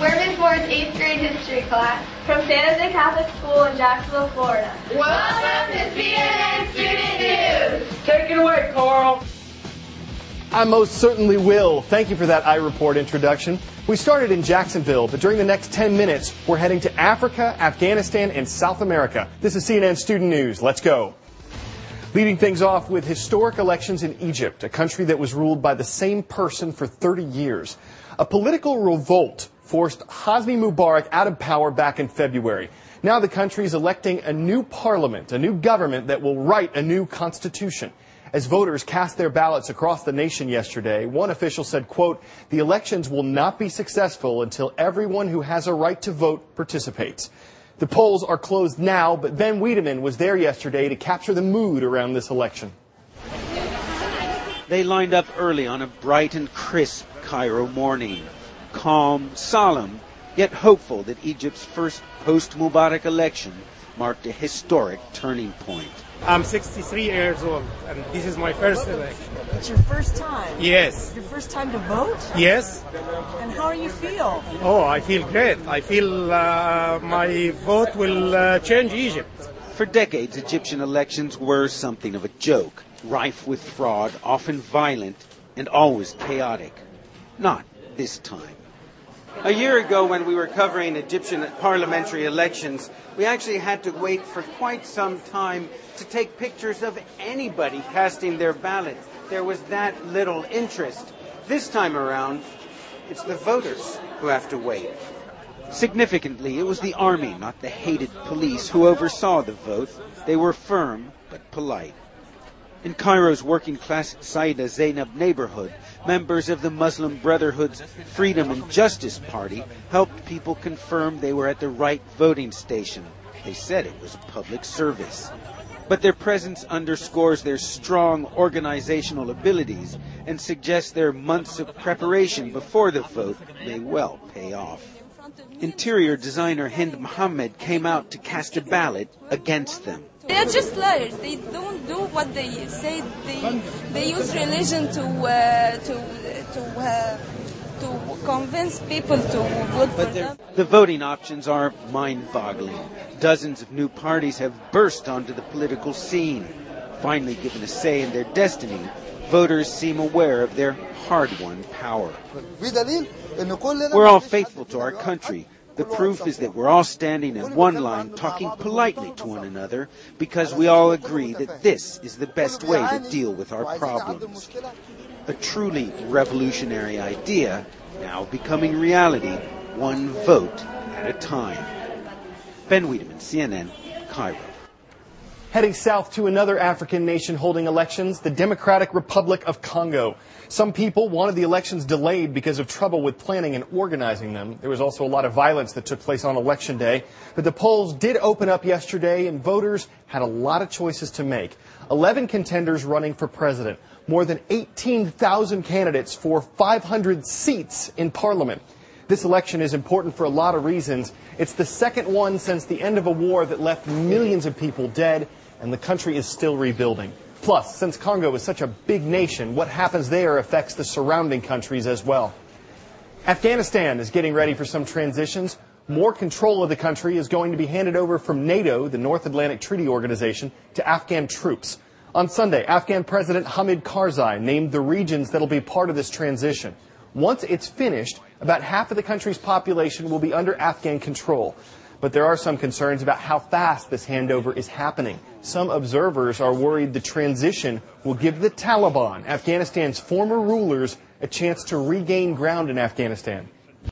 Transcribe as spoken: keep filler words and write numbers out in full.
We're Miz Moore's eighth grade history class from San Jose Catholic School in Jacksonville, Florida. Welcome to C N N Student News. Take it away, Carl. I most certainly will. Thank you for that iReport introduction. We started in Jacksonville, but during the next ten minutes, we're heading to Africa, Afghanistan, and South America. This is C N N Student News. Let's go. Leading things off with historic elections in Egypt, a country that was ruled by the same person for thirty years. A political revolt forced Hosni Mubarak out of power back in February. Now the country is electing a new parliament, a new government that will write a new constitution. As voters cast their ballots across the nation yesterday, one official said, quote, the elections will not be successful until everyone who has a right to vote participates. The polls are closed now, but Ben Wiedemann was there yesterday to capture the mood around this election. They lined up early on a bright and crisp Cairo morning. Calm, solemn, yet hopeful that Egypt's first post-Mubarak election marked a historic turning point. I'm sixty-three years old, and this is my first election. It's your first time? Yes. Your first time to vote? Yes. And how do you feel? Oh, I feel great. I feel uh, my vote will uh, change Egypt. For decades, Egyptian elections were something of a joke, rife with fraud, often violent, and always chaotic. Not this time. A year ago, when we were covering Egyptian parliamentary elections, we actually had to wait for quite some time to take pictures of anybody casting their ballot. There was that little interest. This time around, it's the voters who have to wait. Significantly, it was the army, not the hated police, who oversaw the vote. They were firm but polite. In Cairo's working-class Saida Zainab neighborhood, members of the Muslim Brotherhood's Freedom and Justice Party helped people confirm they were at the right voting station. They said it was public service. But their presence underscores their strong organizational abilities and suggests their months of preparation before the vote may well pay off. Interior designer Hind Mohammed came out to cast a ballot against them. They are just liars. They don't do what they say. They they use religion to uh, to to uh, to convince people to vote for them. The voting options are mind-boggling. Dozens of new parties have burst onto the political scene. Finally given a say in their destiny, voters seem aware of their hard-won power. We're all faithful to our country. The proof is that we're all standing in one line, talking politely to one another, because we all agree that this is the best way to deal with our problems. A truly revolutionary idea, now becoming reality, one vote at a time. Ben Wiedemann, C N N, Cairo. Heading south to another African nation holding elections, the Democratic Republic of Congo. Some people wanted the elections delayed because of trouble with planning and organizing them. There was also a lot of violence that took place on Election Day. But the polls did open up yesterday, and voters had a lot of choices to make. Eleven contenders running for president. More than eighteen thousand candidates for five hundred seats in Parliament. This election is important for a lot of reasons. It's the second one since the end of a war that left millions of people dead, and the country is still rebuilding. Plus, since Congo is such a big nation, what happens there affects the surrounding countries as well. Afghanistan is getting ready for some transitions. More control of the country is going to be handed over from NATO, the North Atlantic Treaty Organization, to Afghan troops. On Sunday, Afghan President Hamid Karzai named the regions that will be part of this transition. Once it's finished, about half of the country's population will be under Afghan control. But there are some concerns about how fast this handover is happening. Some observers are worried the transition will give the Taliban, Afghanistan's former rulers, a chance to regain ground in Afghanistan.